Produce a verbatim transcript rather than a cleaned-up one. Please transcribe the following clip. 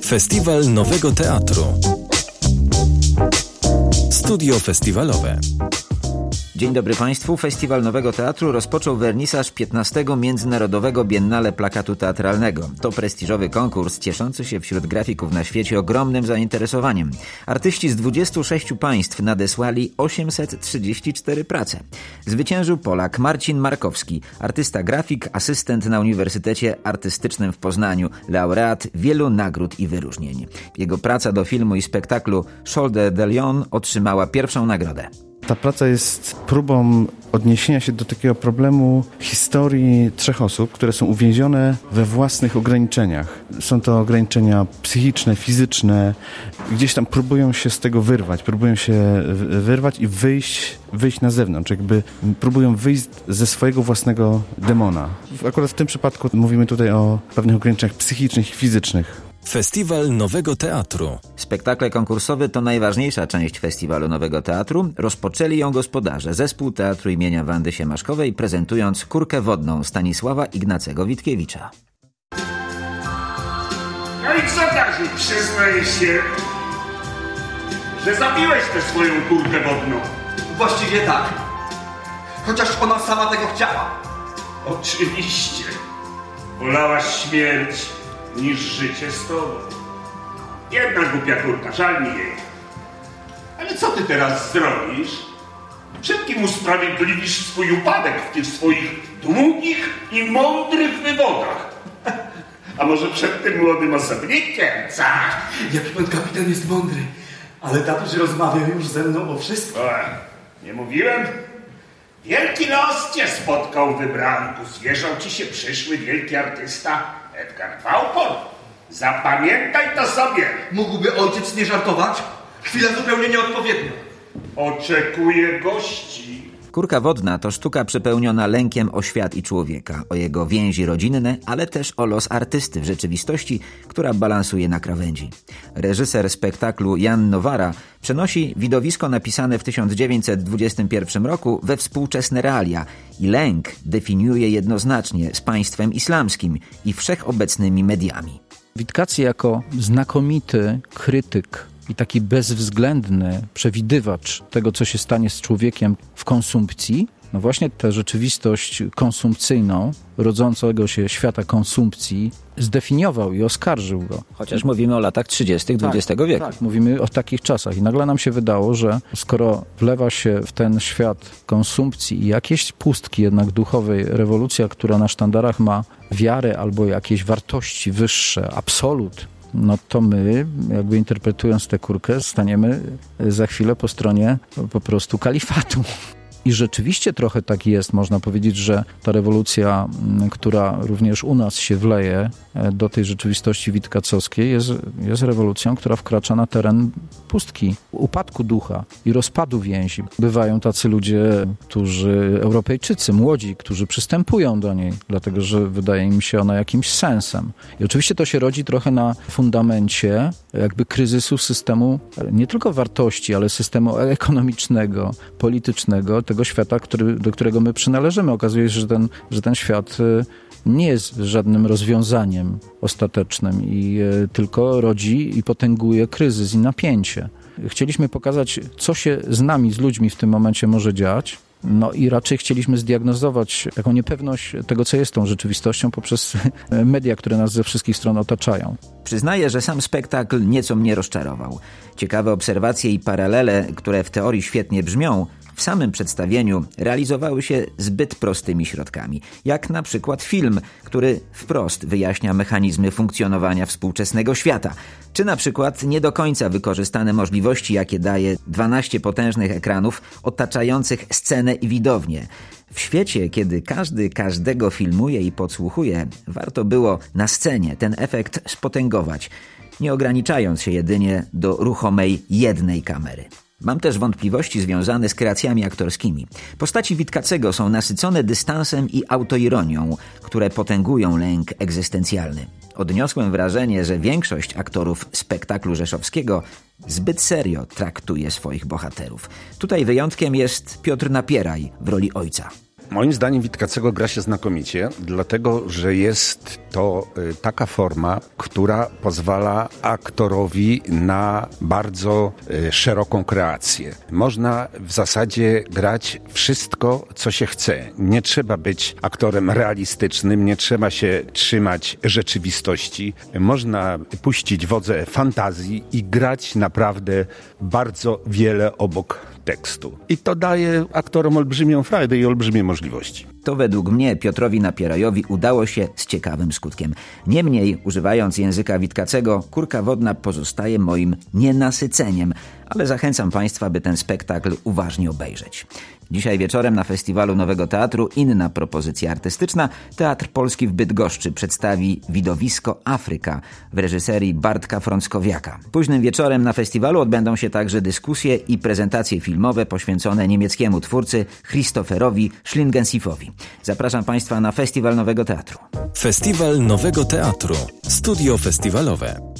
Festiwal Nowego Teatru. Studio festiwalowe. Dzień dobry Państwu. Festiwal Nowego Teatru rozpoczął wernisaż piętnastego Międzynarodowego Biennale Plakatu Teatralnego. To prestiżowy konkurs cieszący się wśród grafików na świecie ogromnym zainteresowaniem. Artyści z dwudziestu sześciu państw nadesłali osiemset trzydzieści cztery prace. Zwyciężył Polak Marcin Markowski, artysta grafik, asystent na Uniwersytecie Artystycznym w Poznaniu, laureat wielu nagród i wyróżnień. Jego praca do filmu i spektaklu Shoulder de Lion otrzymała pierwszą nagrodę. Ta praca jest próbą odniesienia się do takiego problemu historii trzech osób, które są uwięzione we własnych ograniczeniach. Są to ograniczenia psychiczne, fizyczne. Gdzieś tam próbują się z tego wyrwać, próbują się wyrwać i wyjść, wyjść na zewnątrz. Jakby próbują wyjść ze swojego własnego demona. Akurat w tym przypadku mówimy tutaj o pewnych ograniczeniach psychicznych i fizycznych. Festiwal Nowego Teatru. Spektakle konkursowe to najważniejsza część Festiwalu Nowego Teatru. Rozpoczęli ją gospodarze, zespół Teatru imienia Wandy Siemaszkowej, prezentując Kurkę wodną Stanisława Ignacego Witkiewicza. No i co, Kaziu, przyznaj się, że zabiłeś tę swoją kurkę wodną? Właściwie tak. Chociaż ona sama tego chciała. Oczywiście. Wolałaś śmierć niż życie z tobą. Jedna głupia kurka, żal mi jej. Ale co ty teraz zrobisz? Przed kim usprawiedliwisz swój upadek w tych swoich długich i mądrych wywodach? A może przed tym młodym osobnikiem, co? Jaki pan kapitan jest mądry. Ale tatuś rozmawiał już ze mną o wszystkim. O, nie mówiłem? Wielki los cię spotkał, wybranku. Zwierzał ci się przyszły wielki artysta Edgar Walpole. Zapamiętaj to sobie. Mógłby ojciec nie żartować? Chwila zupełnie nieodpowiednia. Oczekuję gości. Kurka wodna to sztuka przepełniona lękiem o świat i człowieka, o jego więzi rodzinne, ale też o los artysty w rzeczywistości, która balansuje na krawędzi. Reżyser spektaklu Jan Nowara przenosi widowisko napisane w tysiąc dziewięćset dwudziestym pierwszym roku we współczesne realia i lęk definiuje jednoznacznie z państwem islamskim i wszechobecnymi mediami. Witkacy jako znakomity krytyk i taki bezwzględny przewidywacz tego, co się stanie z człowiekiem w konsumpcji, no właśnie tę rzeczywistość konsumpcyjną, rodzącego się świata konsumpcji, zdefiniował i oskarżył go. Chociaż mówimy o latach trzydziestych dwudziestego wieku. Tak, mówimy o takich czasach. I nagle nam się wydało, że skoro wlewa się w ten świat konsumpcji i jakieś pustki jednak duchowej, rewolucja, która na sztandarach ma wiarę albo jakieś wartości wyższe, absolut, no to my, jakby interpretując tę kurkę, staniemy za chwilę po stronie po prostu kalifatu. I rzeczywiście trochę tak jest, można powiedzieć, że ta rewolucja, która również u nas się wleje do tej rzeczywistości witkacowskiej, jest, jest rewolucją, która wkracza na teren pustki, upadku ducha i rozpadu więzi. Bywają tacy ludzie, którzy, Europejczycy, młodzi, którzy przystępują do niej, dlatego że wydaje im się ona jakimś sensem. I oczywiście to się rodzi trochę na fundamencie jakby kryzysu systemu nie tylko wartości, ale systemu ekonomicznego, politycznego, tego świata, który, do którego my przynależymy. Okazuje się, że ten, że ten świat nie jest żadnym rozwiązaniem ostatecznym i tylko rodzi i potęguje kryzys i napięcie. Chcieliśmy pokazać, co się z nami, z ludźmi w tym momencie może dziać. No i raczej chcieliśmy zdiagnozować taką niepewność tego, co jest tą rzeczywistością poprzez media, które nas ze wszystkich stron otaczają. Przyznaję, że sam spektakl nieco mnie rozczarował. Ciekawe obserwacje i paralele, które w teorii świetnie brzmią, w samym przedstawieniu realizowały się zbyt prostymi środkami, jak na przykład film, który wprost wyjaśnia mechanizmy funkcjonowania współczesnego świata, czy na przykład nie do końca wykorzystane możliwości, jakie daje dwanaście potężnych ekranów otaczających scenę i widownię. W świecie, kiedy każdy każdego filmuje i podsłuchuje, warto było na scenie ten efekt spotęgować, nie ograniczając się jedynie do ruchomej jednej kamery. Mam też wątpliwości związane z kreacjami aktorskimi. Postaci Witkacego są nasycone dystansem i autoironią, które potęgują lęk egzystencjalny. Odniosłem wrażenie, że większość aktorów spektaklu rzeszowskiego zbyt serio traktuje swoich bohaterów. Tutaj wyjątkiem jest Piotr Napieraj w roli ojca. Moim zdaniem Witkacego gra się znakomicie, dlatego że jest to taka forma, która pozwala aktorowi na bardzo szeroką kreację. Można w zasadzie grać wszystko, co się chce. Nie trzeba być aktorem realistycznym, nie trzeba się trzymać rzeczywistości. Można puścić wodze fantazji i grać naprawdę bardzo wiele obok tekstu. I to daje aktorom olbrzymią frajdę i olbrzymie możliwości. To według mnie Piotrowi Napierajowi udało się z ciekawym skutkiem. Niemniej, używając języka Witkacego, Kurka Wodna pozostaje moim nienasyceniem, ale zachęcam Państwa, by ten spektakl uważnie obejrzeć. Dzisiaj wieczorem na Festiwalu Nowego Teatru inna propozycja artystyczna. Teatr Polski w Bydgoszczy przedstawi Widowisko Afryka w reżyserii Bartka Frąckowiaka. Późnym wieczorem na festiwalu odbędą się także dyskusje i prezentacje filmowe poświęcone niemieckiemu twórcy Christopherowi Schlingensiefowi. Zapraszam Państwa na Festiwal Nowego Teatru. Festiwal Nowego Teatru. Studio festiwalowe.